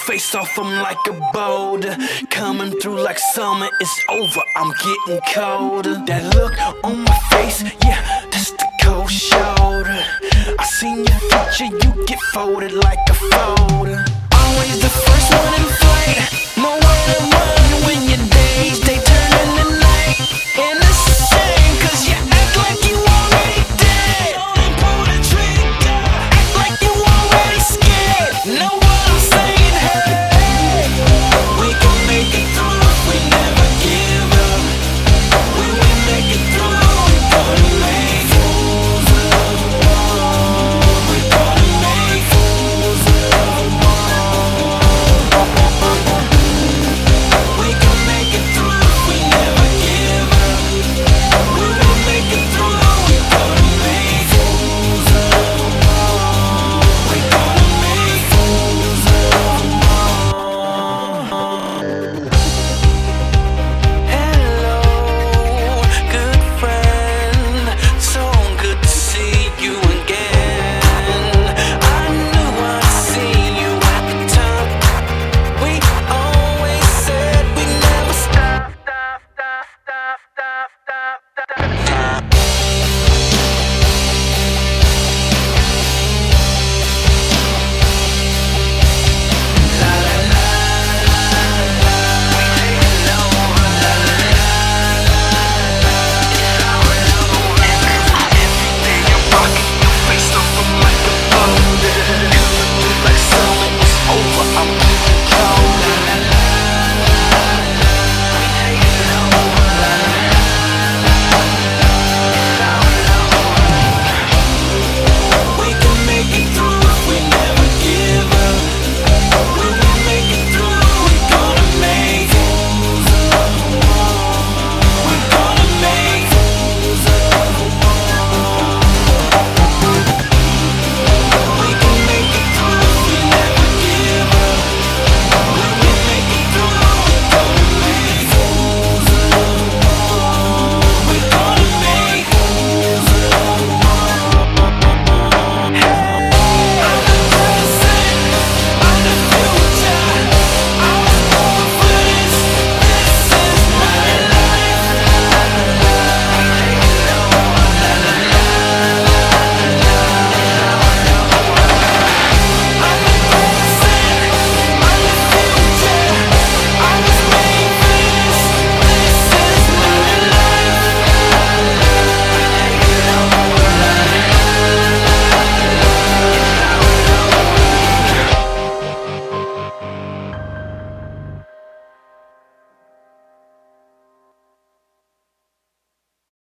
face off, I'm like a boulder. Coming through like summer, it's over, I'm getting colder. That look on my face, yeah, that's the cold shoulder. I seen your future, you get folded like a folder. Always the first one in flight, no way to